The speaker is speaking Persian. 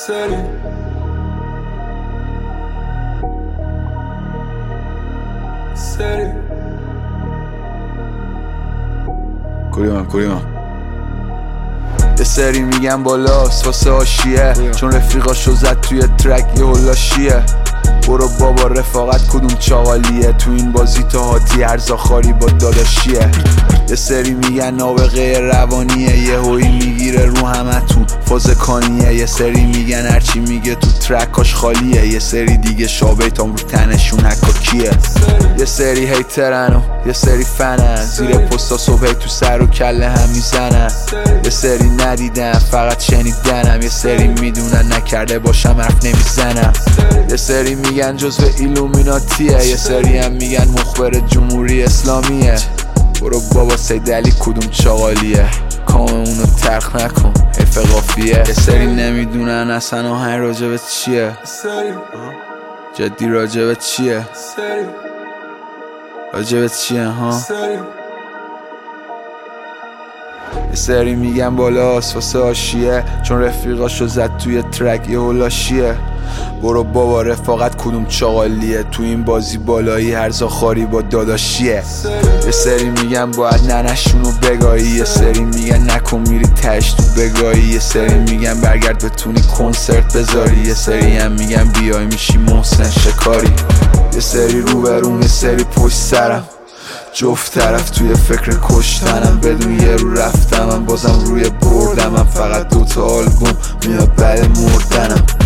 کوریمان یه سری میگن بالاست واسه آشیه، چون رفیقاشو زد توی ترک یه هلاشیه. برو بابا رفاقت کدوم چاقالیه، تو این بازی تا هاتی ارزاخاری با داداشیه. یه سری میگن نابغه روانیه، یه هوی میگیره رو همتون فاز کانیه. یه سری میگن هرچی میگه تو ترکاش خالیه، یه سری دیگه شابیتام رو تنشون حکاکیه. یه سری هیترن و یه سری فنن، زیر پستا صبح تو سر و کله هم میزنن. یه سری ندیدن فقط شنیدنم، یه سری میدونن نکرده باشم حرف نمیزنم. یه سری میگن جزو ایلومیناتیه، یه سری هم میگن مخبر جمهوری اسلامیه. برو بابا سید علی کدوم چاقالیه، کام اونو ترخ نکن حیف قافیه. یه سری نمیدونن اصلا آهنگ راجبت چیه، جدی راجبت چیه، راجبت چیه ها. یه سری میگن بالاست واسه آشیه، چون رفیقاشو زد توی ترک یه هلاشیه. برو بابا رفاقت کدوم چاقالیه، تو این بازی بالایی هرزاخاری با داداشیه. یه سری میگن باید ننشونو بگایی، یه سری میگن نکن میری تش تو بگایی. یه سری میگن برگرد بتونی کنسرت بذاری، یه سری هم میگن بیای میشی محسن شکاری. یه سری روبرون یه سری پشت سرم، جفت طرف توی فکر کشتنم. بدون یه رو رفتمم بازم روی بردمم، فقط 2 تا آلبوم میاد بعد مردنم.